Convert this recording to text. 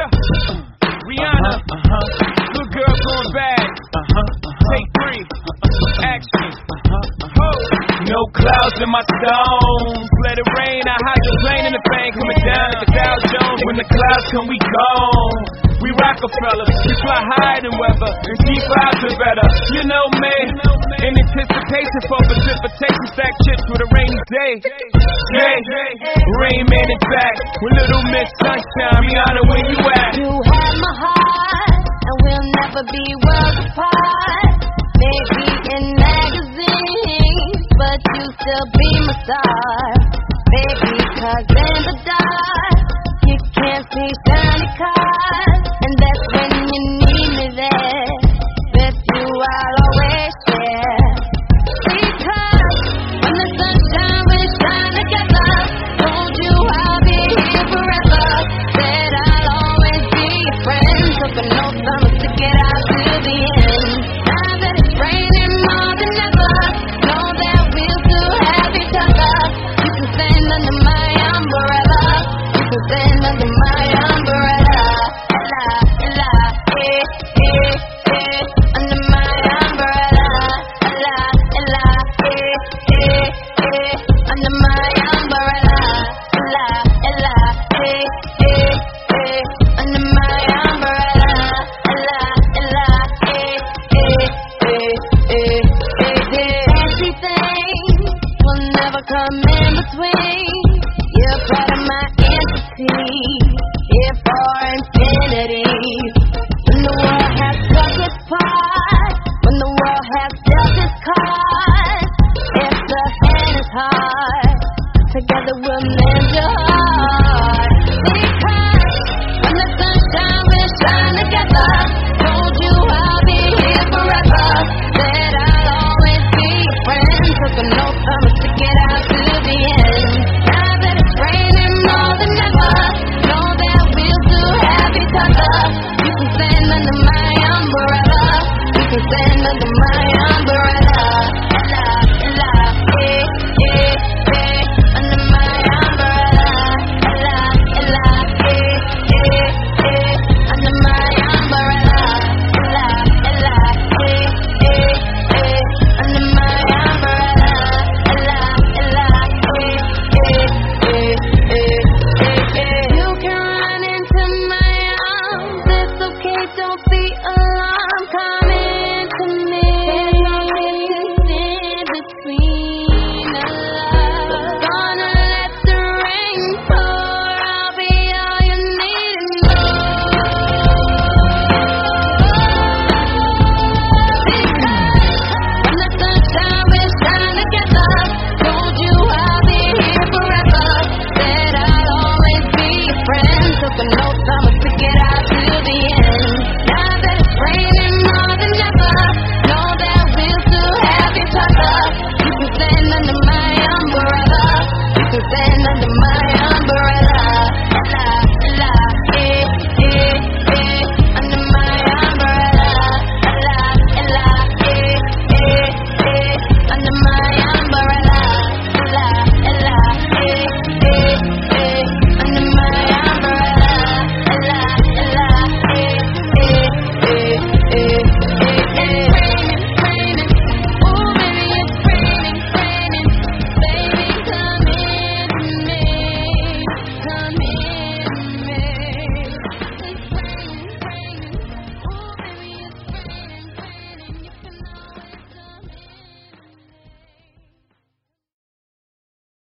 Rihanna, good girl going bad. Take 3, action. No clouds in my stones. Let it rain, I hydroplane in the bank. Coming down at the Dow Jones. When the clouds come, we gone. We Rockefellers, we fly higher than weather, and deep clouds are better. You know me, in anticipation for precipitation, stack chips with a rainy day. Rain Man is back with Little Miss Sunshine. Rihanna, where you at? You have my heart, and we'll never be worlds apart. Maybe in magazines, but you still be my star. Baby, 'cause in the dark, you can't see shiny cars. And that's when you need me there. With you I'll always share. Because when the sunshine will shine together, told you I'll be here forever. Said I'll always be your friend. Took a no summers to get out to the end. Now that it's raining more than ever, know that we'll still have each other. You can stand under my umbrella. You can stand under my umbrella. Under my umbrella, under my umbrella, under my umbrella, fancy things will never come in between. You're part of my entity, here for infinity. When the world has struck its part, when the world has dealt its cards, if the hand is hard, together we'll mend your heart. Because when the sunshine will shine together, told you I'll be here forever. Said I'll always be your friend. Took a no summers to get out to the end. Now that it's raining more than ever, know that we'll still have each other. You can stand under my umbrella. You can stand under my umbrella. Under my umbrella. Under my umbrella. Under my umbrella. You can run into my arms. It's okay, don't be alarmed. Come into me. There's nothing to stand between us. We're gonna let the rain pour. I'll be all you need and more. Because when the sunshine will shine together, told you I'll be here forever. Said I'll always be your friend. Took a no summers to get out to the end. Now that it's raining more than ever, know that we'll still have each other. You can stand under my umbrella. You can stand under my